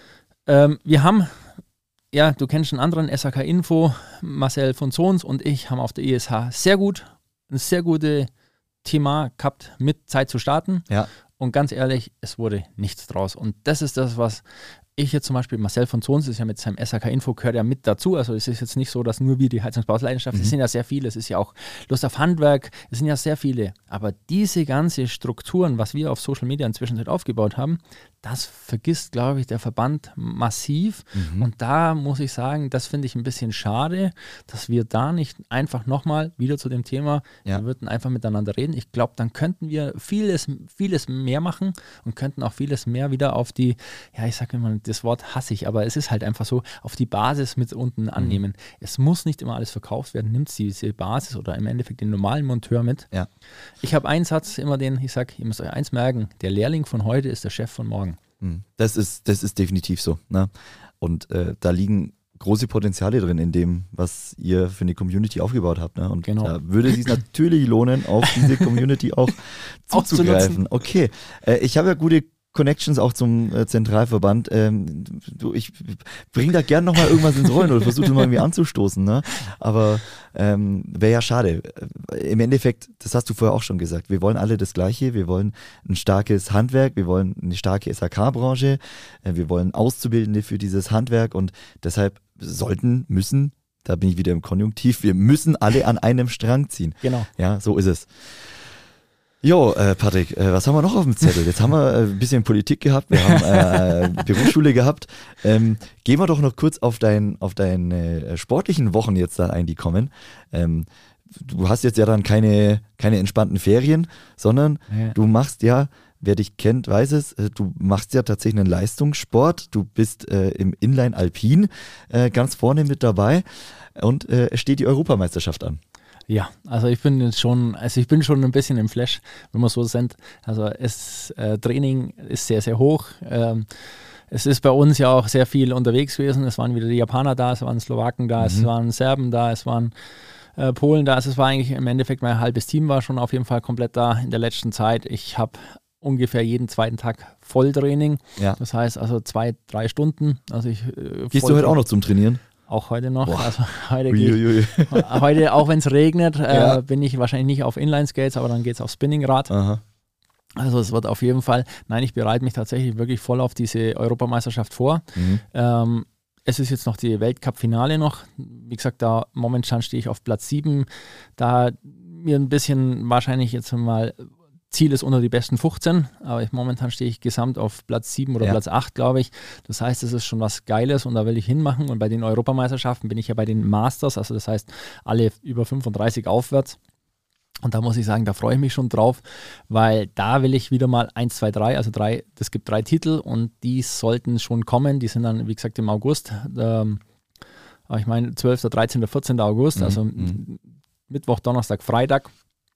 Speaker 3: Ähm, wir haben, ja, du kennst einen anderen S H K-Info, Marcel von Sohns und ich haben auf der I S H sehr gut, eine sehr gute Thema gehabt, mit Zeit zu starten. Ja. Und ganz ehrlich, es wurde nichts draus. Und das ist das, was ich jetzt zum Beispiel, Marcel von Sohns ist ja mit seinem S H K-Info, gehört ja mit dazu. Also es ist jetzt nicht so, dass nur wir die Heizungsbauleidenschaft, mhm. es sind ja sehr viele, es ist ja auch Lust auf Handwerk, es sind ja sehr viele. Aber diese ganze Strukturen, was wir auf Social Media inzwischen halt aufgebaut haben, das vergisst, glaube ich, der Verband massiv. Mhm. Und da muss ich sagen, das finde ich ein bisschen schade, dass wir da nicht einfach nochmal wieder zu dem Thema, ja. wir würden einfach miteinander reden. Ich glaube, dann könnten wir vieles, vieles mehr machen und könnten auch vieles mehr wieder auf die, ja, ich sage immer, das Wort hasse ich, aber es ist halt einfach so, auf die Basis mit unten annehmen. Mhm. Es muss nicht immer alles verkauft werden, nimmt diese Basis oder im Endeffekt den normalen Monteur mit. Ja. Ich habe einen Satz immer den, ich sage, ihr müsst euch eins merken, der Lehrling von heute ist der Chef von morgen.
Speaker 1: Das ist, das ist definitiv so. Ne? Und äh, da liegen große Potenziale drin in dem, was ihr für eine Community aufgebaut habt. Ne? Und genau. da würde es sich natürlich lohnen, auf diese Community auch zuzugreifen. Okay, äh, ich habe ja gute Connections auch zum äh, Zentralverband. Ähm, du, ich bring da gern nochmal irgendwas ins Rollen oder versuche das mal irgendwie anzustoßen. Ne? Aber ähm, wäre ja schade. Im Endeffekt, das hast du vorher auch schon gesagt, wir wollen alle das Gleiche. Wir wollen ein starkes Handwerk, wir wollen eine starke S H K-Branche, äh, wir wollen Auszubildende für dieses Handwerk und deshalb sollten, müssen, da bin ich wieder im Konjunktiv, wir müssen alle an einem Strang ziehen.
Speaker 3: Genau.
Speaker 1: Ja, so ist es. Jo, äh, Patrick, äh, was haben wir noch auf dem Zettel? Jetzt haben wir äh, ein bisschen Politik gehabt, wir haben äh, Berufsschule gehabt. Ähm, gehen wir doch noch kurz auf, dein, auf deine äh, sportlichen Wochen jetzt da ein, die kommen. Ähm, du hast jetzt ja dann keine, keine entspannten Ferien, sondern
Speaker 3: Ja.
Speaker 1: du machst ja, wer dich kennt, weiß es, äh, du machst ja tatsächlich einen Leistungssport. Du bist äh, im Inline Alpin äh, ganz vorne mit dabei und äh, es steht die Europameisterschaft an.
Speaker 3: Ja, also ich bin jetzt schon, also ich bin schon ein bisschen im Flash, wenn wir so sind. Also es äh, Training ist sehr, sehr hoch. Ähm, es ist bei uns ja auch sehr viel unterwegs gewesen. Es waren wieder die Japaner da, es waren Slowaken da, mhm. es waren Serben da, es waren äh, Polen da. Also es war eigentlich im Endeffekt mein halbes Team war schon auf jeden Fall komplett da in der letzten Zeit. Ich habe ungefähr jeden zweiten Tag Volltraining. Ja. Das heißt also zwei, drei Stunden. Also ich, äh,
Speaker 1: Gehst du heute auch noch zum Trainieren?
Speaker 3: Auch heute noch.
Speaker 1: Boah.
Speaker 3: Also heute, geht, heute, auch wenn es regnet, ja. äh, bin ich wahrscheinlich nicht auf Inline-Skates, aber dann geht es auf Spinningrad.
Speaker 1: Aha.
Speaker 3: Also es wird auf jeden Fall, nein, ich bereite mich tatsächlich wirklich voll auf diese Europameisterschaft vor. Mhm. Ähm, es ist jetzt noch die Weltcup-Finale noch. Wie gesagt, da momentan stehe ich auf Platz sieben. Da mir ein bisschen wahrscheinlich jetzt mal Ziel ist unter die besten fünfzehn, aber ich, momentan stehe ich gesamt auf Platz sieben oder ja. Platz acht, glaube ich. Das heißt, es ist schon was Geiles und da will ich hinmachen. Und bei den Europameisterschaften bin ich ja bei den Masters, also das heißt alle über fünfunddreißig aufwärts. Und da muss ich sagen, da freue ich mich schon drauf, weil da will ich wieder mal eins, zwei, drei, also drei, das gibt drei Titel und die sollten schon kommen. Die sind dann, wie gesagt, im August. Ähm, ich meine, zwölfter, dreizehnter, vierzehnter August, mhm. also mhm. Mittwoch, Donnerstag, Freitag.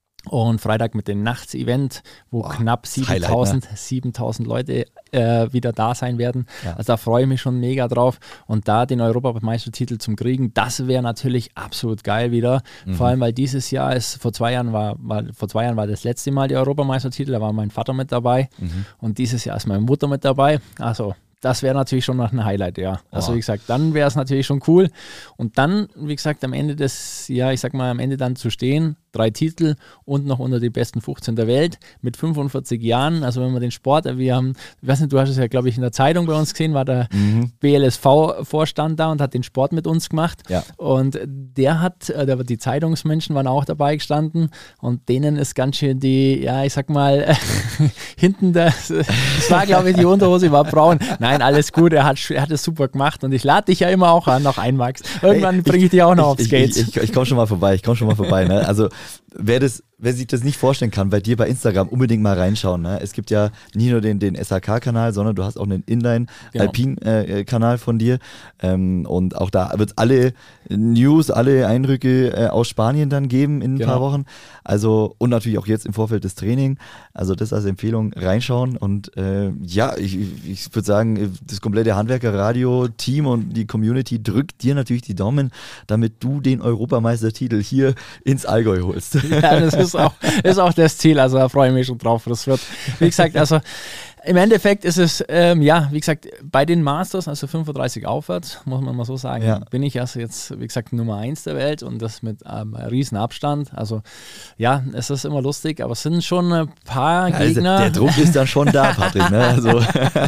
Speaker 3: Und Freitag mit dem Nachts-Event, wo Boah, knapp siebentausend, ne? siebentausend Leute äh, wieder da sein werden. Ja. Also da freue ich mich schon mega drauf. Und da den Europameistertitel zum Kriegen, das wäre natürlich absolut geil wieder. Mhm. Vor allem, weil dieses Jahr ist, vor zwei Jahren war, war, vor zwei Jahren war das letzte Mal die Europameistertitel, da war mein Vater mit dabei. Mhm. Und dieses Jahr ist meine Mutter mit dabei. Also das wäre natürlich schon noch ein Highlight, ja. Also wie gesagt, dann wäre es natürlich schon cool. Und dann, wie gesagt, am Ende des, ja, ich sag mal, am Ende dann zu stehen, drei Titel und noch unter die besten fünfzehn der Welt mit fünfundvierzig Jahren. Also wenn man den Sport, wir haben, ich weiß nicht, du hast es ja, glaube ich, in der Zeitung bei uns gesehen, war der mhm. B L S V-Vorstand da und hat den Sport mit uns gemacht. Ja. Und der hat, der, die Zeitungsmenschen waren auch dabei gestanden und denen ist ganz schön die, ja, ich sag mal, hinten, das, das war, glaube ich, die Unterhose war braun. Nein, alles gut, er hat, er hat es super gemacht und ich lade dich ja immer auch an, noch ein, Max. Irgendwann hey, bringe ich dich auch noch aufs Skates.
Speaker 1: Ich, ich, ich, ich komme schon mal vorbei, ich komme schon mal vorbei. Ne? Also wer, das, wer sich das nicht vorstellen kann, bei dir bei Instagram unbedingt mal reinschauen. Ne? Es gibt ja nicht nur den, den S H K-Kanal, sondern du hast auch einen Inline-Alpin-Kanal äh, von dir. Ähm, und auch da wird es alle News, alle Eindrücke äh, aus Spanien dann geben in ein genau. paar Wochen. Also und natürlich auch jetzt im Vorfeld des Trainings. Also das als Empfehlung reinschauen. Und äh, ja, ich, ich würde sagen, das komplette Handwerker-Radio-Team und die Community drückt dir natürlich die Daumen, damit du den Europameistertitel hier ins Allgäu holst.
Speaker 3: Ja, das ist auch, ist auch das Ziel, also da freue ich mich schon drauf. Das wird, wie gesagt, also im Endeffekt ist es, ähm, ja, wie gesagt, bei den Masters, also fünfunddreißig aufwärts, muss man mal so sagen, ja. bin ich also jetzt, wie gesagt, Nummer eins der Welt und das mit ähm, riesen Abstand. Also ja, es ist immer lustig, aber es sind schon ein paar ja, Gegner.
Speaker 1: Also der Druck ist dann schon da, Patrick. Ne? Also.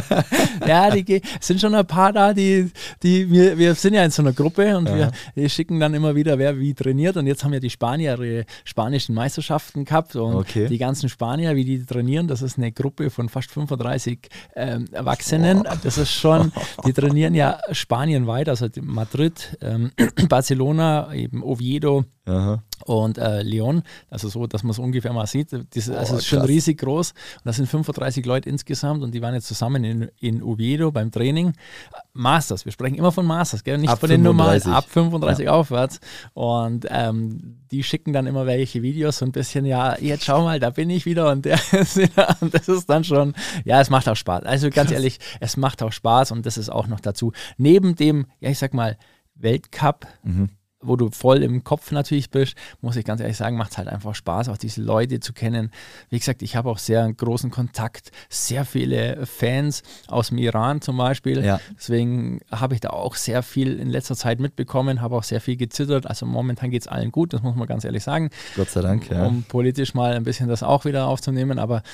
Speaker 3: Ja, die, es sind schon ein paar da, die, die wir, wir sind ja in so einer Gruppe und ja. wir, wir schicken dann immer wieder, wer wie trainiert und jetzt haben ja die Spanier ihre spanischen Meisterschaften gehabt und okay. die ganzen Spanier, wie die trainieren, das ist eine Gruppe von fast fünfunddreißig ähm, Erwachsenen. Oh. Das ist schon, die trainieren ja spanien-weit, also Madrid, ähm, Barcelona, eben Oviedo. Aha. Und äh, Leon, also so, dass man es ungefähr mal sieht, das, also oh, ist schon riesig groß und das sind fünfunddreißig Leute insgesamt und die waren jetzt zusammen in, in Oviedo beim Training. Masters, wir sprechen immer von Masters, gell? Nicht ab von den normalen, ab fünfunddreißig ja. aufwärts und ähm, die schicken dann immer welche Videos, so ein bisschen, ja, jetzt schau mal, da bin ich wieder und, der ist wieder, und das ist dann schon, ja, es macht auch Spaß. Also ganz Krass. ehrlich, es macht auch Spaß und das ist auch noch dazu. Neben dem, ja, ich sag mal, Weltcup, mhm. wo du voll im Kopf natürlich bist, muss ich ganz ehrlich sagen, macht es halt einfach Spaß, auch diese Leute zu kennen. Wie gesagt, ich habe auch sehr großen Kontakt, sehr viele Fans aus dem Iran zum Beispiel. Ja. Deswegen habe ich da auch sehr viel in letzter Zeit mitbekommen, habe auch sehr viel gezittert. Also momentan geht es allen gut, das muss man ganz ehrlich sagen.
Speaker 1: Gott sei Dank, ja.
Speaker 3: Um politisch mal ein bisschen das auch wieder aufzunehmen, aber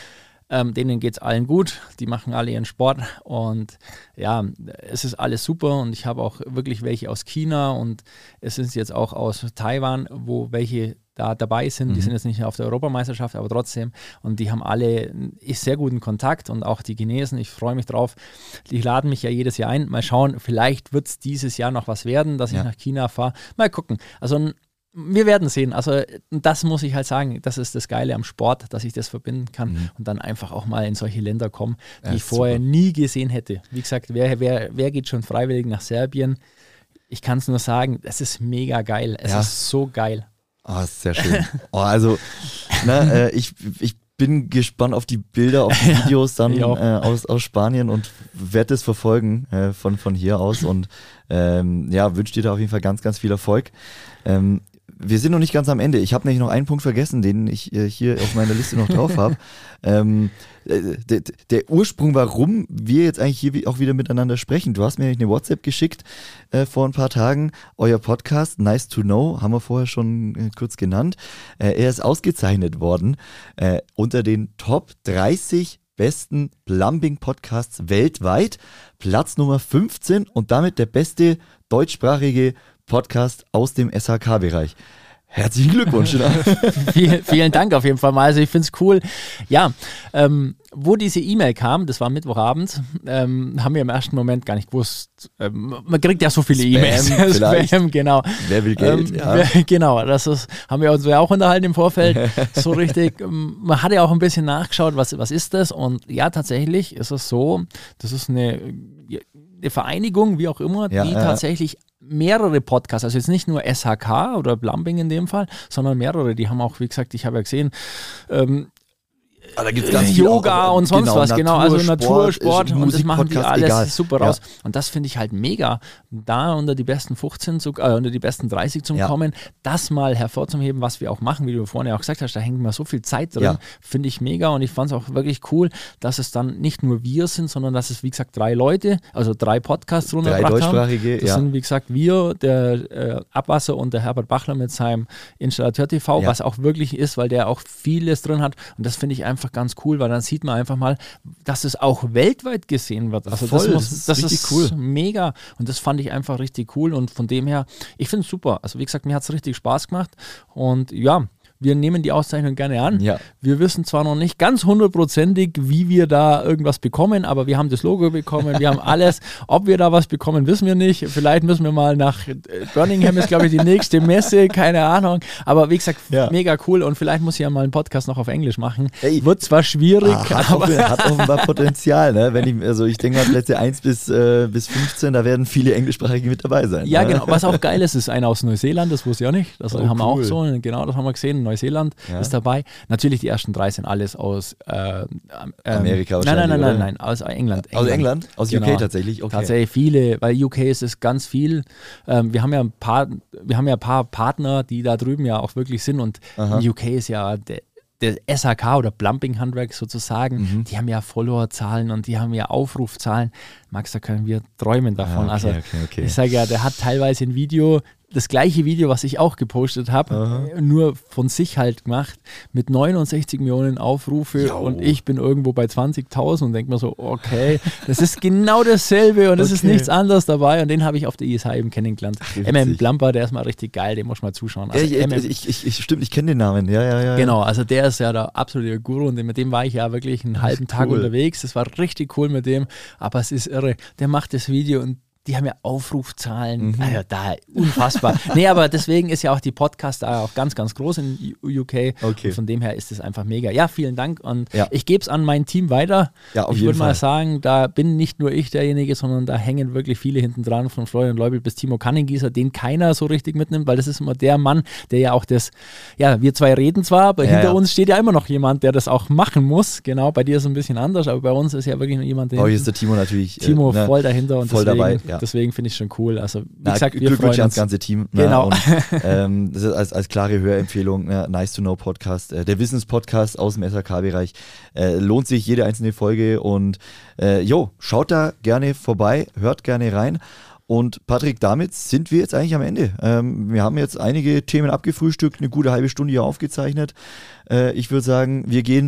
Speaker 3: Ähm, denen geht es allen gut, die machen alle ihren Sport und ja, es ist alles super und ich habe auch wirklich welche aus China und es sind jetzt auch aus Taiwan, wo welche da dabei sind. Mhm. Die sind jetzt nicht auf der Europameisterschaft, aber trotzdem. Und die haben alle ist sehr guten Kontakt und auch die Chinesen. Ich freue mich drauf. Die laden mich ja jedes Jahr ein. Mal schauen, vielleicht wird es dieses Jahr noch was werden, dass ja. ich nach China fahre. Mal gucken. Also wir werden sehen. Also das muss ich halt sagen, das ist das Geile am Sport, dass ich das verbinden kann mhm. und dann einfach auch mal in solche Länder kommen, die ja, ich vorher super. nie gesehen hätte. Wie gesagt, wer, wer, wer geht schon freiwillig nach Serbien? Ich kann es nur sagen, es ist mega geil. Es ja. ist so geil.
Speaker 1: Oh, sehr schön. Oh, also, na, äh, ich, ich bin gespannt auf die Bilder, auf die Videos dann äh, aus, aus Spanien und werde es verfolgen äh, von, von hier aus und ähm, ja, wünsche dir da auf jeden Fall ganz, ganz viel Erfolg. Ähm, wir sind noch nicht ganz am Ende. Ich habe nämlich noch einen Punkt vergessen, den ich äh, hier auf meiner Liste noch drauf habe. ähm, der, der Ursprung, warum wir jetzt eigentlich hier auch wieder miteinander sprechen. Du hast mir eine WhatsApp geschickt äh, vor ein paar Tagen. Euer Podcast, Nice to Know, haben wir vorher schon äh, kurz genannt. Äh, er ist ausgezeichnet worden äh, unter den Top dreißig besten Plumbing-Podcasts weltweit. Platz Nummer fünfzehn und damit der beste deutschsprachige Podcast aus dem S H K-Bereich. Herzlichen Glückwunsch.
Speaker 3: vielen, vielen Dank auf jeden Fall mal. Also ich finde es cool. Ja, ähm, wo diese E-Mail kam, das war Mittwochabend, ähm, haben wir im ersten Moment gar nicht gewusst. Ähm, man kriegt ja so viele E-Mails. Spam, genau.
Speaker 1: Wer will Geld?
Speaker 3: Ähm,
Speaker 1: ja.
Speaker 3: wer, genau, das ist, haben wir uns ja auch unterhalten im Vorfeld. So richtig. Man hat ja auch ein bisschen nachgeschaut, was, was ist das? Und ja, tatsächlich ist es so, das ist eine, eine Vereinigung, wie auch immer,
Speaker 1: ja,
Speaker 3: die
Speaker 1: ja.
Speaker 3: tatsächlich mehrere Podcasts, also jetzt nicht nur S H K oder Plumbing in dem Fall, sondern mehrere, die haben auch, wie gesagt, ich habe ja gesehen, ähm,
Speaker 1: Ah, da gibt's ganz
Speaker 3: Yoga
Speaker 1: auch,
Speaker 3: und sonst
Speaker 1: genau,
Speaker 3: was,
Speaker 1: Natur,
Speaker 3: genau, also
Speaker 1: Sport,
Speaker 3: Natur, Sport und das machen die alles
Speaker 1: egal.
Speaker 3: super raus.
Speaker 1: Ja.
Speaker 3: Und das finde ich halt mega, da unter die besten fünfzehn, zu, äh, unter die besten dreißig zu
Speaker 1: ja.
Speaker 3: kommen, das mal hervorzuheben, was wir auch machen, wie du vorhin ja auch gesagt hast, da hängt mal so viel Zeit drin,
Speaker 1: ja.
Speaker 3: finde ich mega und ich fand es auch wirklich cool, dass es dann nicht nur wir sind, sondern dass es, wie gesagt, drei Leute, also drei Podcasts runtergebracht
Speaker 1: haben. Drei deutschsprachige,
Speaker 3: Das
Speaker 1: ja.
Speaker 3: sind, wie gesagt, wir, der äh, Abwasser und der Herbert Bachler mit seinem Installateur T V,
Speaker 1: ja.
Speaker 3: was auch wirklich ist, weil der auch vieles drin hat und das finde ich einfach ganz cool, weil dann sieht man einfach mal, dass es auch weltweit gesehen wird. Also
Speaker 1: Voll,
Speaker 3: das, muss,
Speaker 1: das ist,
Speaker 3: das
Speaker 1: richtig
Speaker 3: ist
Speaker 1: cool.
Speaker 3: mega und das fand ich einfach richtig cool und von dem her, ich finde es super. Also wie gesagt, mir hat es richtig Spaß gemacht und ja, wir nehmen die Auszeichnung gerne an.
Speaker 1: Ja.
Speaker 3: Wir wissen zwar noch nicht ganz hundertprozentig, wie wir da irgendwas bekommen, aber wir haben das Logo bekommen, wir haben alles. Ob wir da was bekommen, wissen wir nicht. Vielleicht müssen wir mal nach Birmingham, ist glaube ich die nächste Messe, keine Ahnung. Aber wie gesagt, ja. mega cool und vielleicht muss ich ja mal einen Podcast noch auf Englisch machen. Ey. Wird zwar schwierig,
Speaker 1: ah, hat,
Speaker 3: aber
Speaker 1: offenbar, hat offenbar Potenzial. Ne? Wenn ich, also ich denke mal Plätze eins bis, äh, bis fünfzehn, da werden viele Englischsprachige mit dabei sein.
Speaker 3: Ja,
Speaker 1: ne?
Speaker 3: genau. Was auch geil ist, ist einer aus Neuseeland, das wusste ich auch nicht. Das oh, haben wir cool. auch so, genau, das haben wir gesehen. Neuseeland ja. ist dabei. Natürlich, die ersten drei sind alles aus äh, ähm,
Speaker 1: Amerika
Speaker 3: Nein, nein, nein,
Speaker 1: oder?
Speaker 3: nein, nein, aus England.
Speaker 1: Aus England? Aus
Speaker 3: genau.
Speaker 1: U K tatsächlich? Okay.
Speaker 3: Tatsächlich viele, weil U K ist es ganz viel. Ähm, wir haben ja ein paar, wir haben ja ein paar Partner, die da drüben ja auch wirklich sind und
Speaker 1: Aha.
Speaker 3: in U K ist ja der der S H K oder Plumbing-Handwerk sozusagen, mhm. die haben ja Followerzahlen und die haben ja Aufrufzahlen. Max, da können wir träumen davon.
Speaker 1: Ah, okay,
Speaker 3: also
Speaker 1: okay, okay.
Speaker 3: ich sage ja, der hat teilweise ein Video, das gleiche Video, was ich auch gepostet habe, nur von sich halt gemacht, mit neunundsechzig Millionen Aufrufe jo. und ich bin irgendwo bei zwanzigtausend und denke mir so, okay, das ist genau dasselbe und es okay. ist nichts anderes dabei und den habe ich auf der I S H eben kennengelernt. M M Plumper, der ist mal richtig geil, den muss man mal zuschauen. Also
Speaker 1: ja, ich, ich, ich, ich, stimmt, ich kenne den Namen, ja, ja, ja.
Speaker 3: Genau, also der ist ja der absolute Guru und mit dem war ich ja wirklich einen halben Tag cool. unterwegs, das war richtig cool mit dem, aber es ist irre, der macht das Video und die haben ja Aufrufzahlen, mhm. also da unfassbar. Nee, aber deswegen ist ja auch die Podcast da auch ganz, ganz groß in U K.
Speaker 1: Okay.
Speaker 3: Und von dem her ist es einfach mega. Ja, vielen Dank und
Speaker 1: ja.
Speaker 3: ich gebe es an mein Team weiter.
Speaker 1: Ja, auf
Speaker 3: ich
Speaker 1: jeden
Speaker 3: würde
Speaker 1: Fall.
Speaker 3: mal sagen, da bin nicht nur ich derjenige, sondern da hängen wirklich viele hinten dran, von Florian Leubel bis Timo Kannengießer, den keiner so richtig mitnimmt, weil das ist immer der Mann, der ja auch das, ja, wir zwei reden zwar, aber ja, hinter ja. uns steht ja immer noch jemand, der das auch machen muss. Genau, bei dir ist es ein bisschen anders, aber bei uns ist ja wirklich noch jemand, der.
Speaker 1: Oh, hier ist der Timo natürlich.
Speaker 3: Timo
Speaker 1: äh, ne,
Speaker 3: voll dahinter und
Speaker 1: voll
Speaker 3: deswegen,
Speaker 1: dabei. Ja.
Speaker 3: deswegen finde ich es schon cool. Also, wie
Speaker 1: Na,
Speaker 3: gesagt, wir
Speaker 1: Glückwunsch
Speaker 3: freuen uns.
Speaker 1: ans ganze Team. Ne?
Speaker 3: Genau.
Speaker 1: Und, ähm, das ist als, als klare Hörempfehlung, ne? Nice to Know Podcast, äh, der Wissenspodcast aus dem S H K-Bereich. Äh, lohnt sich jede einzelne Folge und äh, jo, schaut da gerne vorbei, hört gerne rein. Und Patrick, damit sind wir jetzt eigentlich am Ende. Ähm, wir haben jetzt einige Themen abgefrühstückt, eine gute halbe Stunde hier aufgezeichnet. Äh, ich würde sagen, wir gehen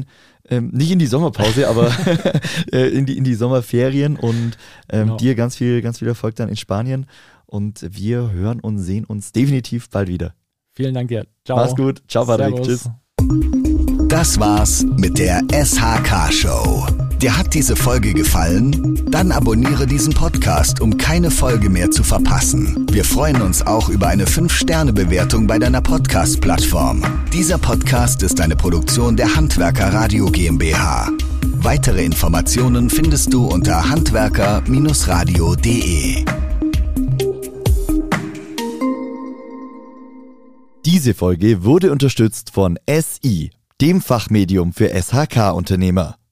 Speaker 1: Ähm, nicht in die Sommerpause, aber in, die, in die Sommerferien und ähm, genau. dir ganz viel, ganz viel Erfolg dann in Spanien. Und wir hören und sehen uns definitiv bald wieder.
Speaker 3: Vielen Dank dir.
Speaker 1: Ciao. Mach's gut. Ciao, Patrick. Tschüss.
Speaker 2: Das war's mit der S H K-Show. Dir hat diese Folge gefallen? Dann abonniere diesen Podcast, um keine Folge mehr zu verpassen. Wir freuen uns auch über eine fünf Sterne Bewertung bei deiner Podcast-Plattform. Dieser Podcast ist eine Produktion der Handwerker Radio GmbH. Weitere Informationen findest du unter handwerker radio punkt de.
Speaker 1: Diese Folge wurde unterstützt von S I, dem Fachmedium für S H K-Unternehmer.